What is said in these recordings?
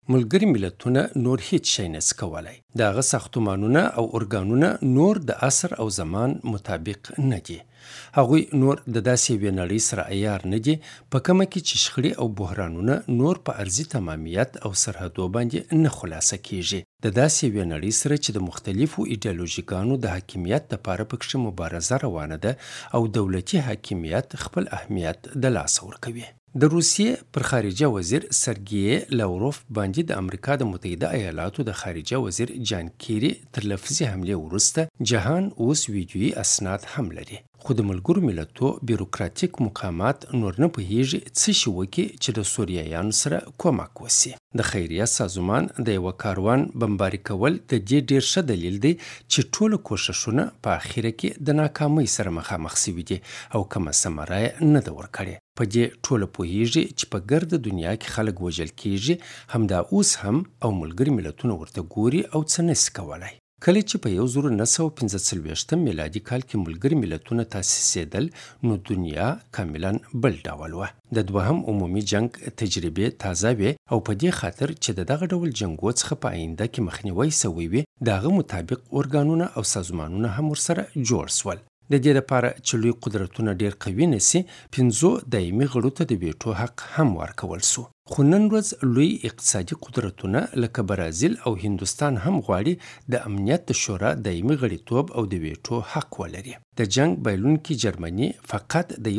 ملګري ملتونه نور هیڅ شی نس کولای. دغه ساختمانونه او ارګانونه نور د عصر او زمان مطابق نه دي. هغوی نور د داسې یوې نړۍ سره عیار نه دي په کومه کې چې شخړې او بحرانونه نور په ارضي تمامیت او سرحدو باندې نه خلاصه کیږي. د داسې یوې نړۍ سره چې د مختلفو ایډیالوژیګانو د حاکمیت لپاره پکې مبارزه روانه ده او دولتي حاکمیت خپل اهمیت د لاسه ورکوي. د روسیې پر خارجه وزیر سرګی لاوروف باندې د امریکا د متحده ایالاتو د خارجه وزیر جان کیری تر لفظي حملې وروسته جهان اوس ویډیویي اسناد هم لري. خو د ملګرو ملتو بیروکراتیک مقامات نور نه پوهیږي څه شي وکړي چې د سوریایانو سره کومک وسي. د خیریه سازمان د یوه کاروان بمباري کول د دې ډیر ښه دلیل دی چې ټوله کوښښونه په اخره کې د ناکامۍ سره مخامخ شوي دي او کومه ثمره یې نه ده ورکړې. په دې ټوله پوهیږي چې په ګرده دنیا کې خلک وژل کیږي، همدا اوس هم او ملګري ملتونه ورته ګوري او څه نسي کولای. کله چې په 1945 میلادي کال کې ملګري ملتونه تاسیسېدل نو دنیا کاملا بل ډول وه. د دوهم عمومي جنگ تجربې تازه وې او په دې خاطر چې د دغه ډول جنګو څخه په آینده کې مخنیوی سوی وي د هغه مطابق ارګانونه او سازمانونه هم ورسره جوړ سول. د دې لپاره چې لوی قدرتونه ډیر قوي نسي 5 دایمي غړو ته د ویټو حق هم ورکول سو. خو نن ورځ لوی اقتصادي قدرتونه لکه برازیل او هندوستان هم غواړي د امنیت شورا دایمي غړیتوب او د ویټو حق ولري. د جنگ بایلونکي جرمني فقط د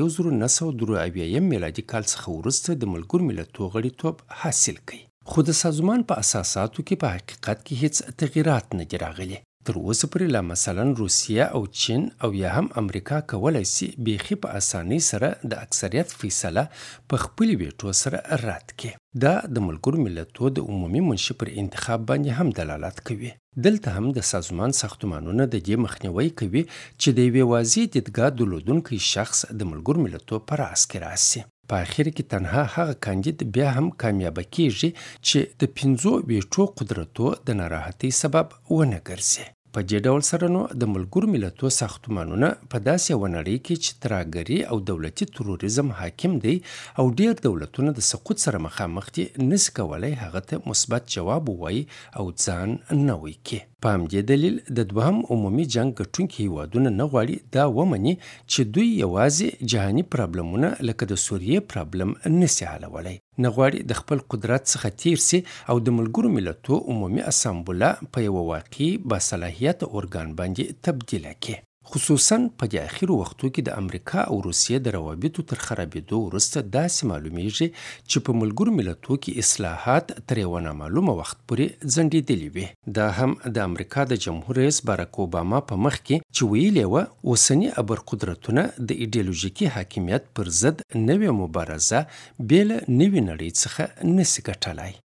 1973 میلادي کال څخه وروسته د ملګرو ملتونو غړیتوب حاصل کړي. خو د سازمان په اساساتو کې په حقیقت کې هیڅ تغییرات نه دي راغلي. تر اوسه پورې لا مثلا روسیه او چین او یا هم امریکا کولای سي بیخي په اسانۍ سره د اکثریت فیصله په خپل ویټو سره رد کړي. دا د ملګرو ملتونو د عمومي منشي پر انتخاب باندې هم دلالت کوي. دلته هم د سازمان ساختمانونه د دې مخنیوي کوي چې د یوې واضح دیدګاه درلودونکی شخص د ملګرو ملتونو په راس کې راسي. په اخر کې تنها هغه کاندید بیا هم کامیابه کیږي چې د 5 ویټو قدرتو د ناراحتۍ سبب ونه ګرځي. په دې ډول سره نو د ملګرو ملتونو ساختمانونه په داسې یوه نړۍ کې چې ترهګري او دولتي تروریزم حاکم دی او ډیر دولتونه د سقوط سره مخامخ دي نسي کولای هغه ته مثبت جواب ووایي او ځان نه وکړي. په همدې دلیل د دوهم عمومي جنگ ګټونکي هیوادونه نه غواړي دا ومني چې دوی یوازې جهاني پرابلمونه لکه د سوریې پرابلم نسي حلولی. نه غواړي د خپل قدرت څخه تیر سي او د ملګرو ملتونو عمومي اسامبله په یوه واقعي باصلاحیت ارګان باندې تبدیله کړي. خصوصا په دې اخیرو وختو کې د امریکا او روسیې د روابطو تر خرابېدو وروسته داسې معلومیږي چې په ملګرو ملتونو کې اصلاحات تر یوه نامعلومه وخت پورې ځنډېدلي وي. دا هم د امریکا د جمهور رئیس باراک اوباما په مخ کې چې ویلې وه اوسني ابرقدرتونه د ایډیالوژیکي حاکمیت پر ضد نوې مبارزه بې له نوې نړۍ څخه نسي ګټلی.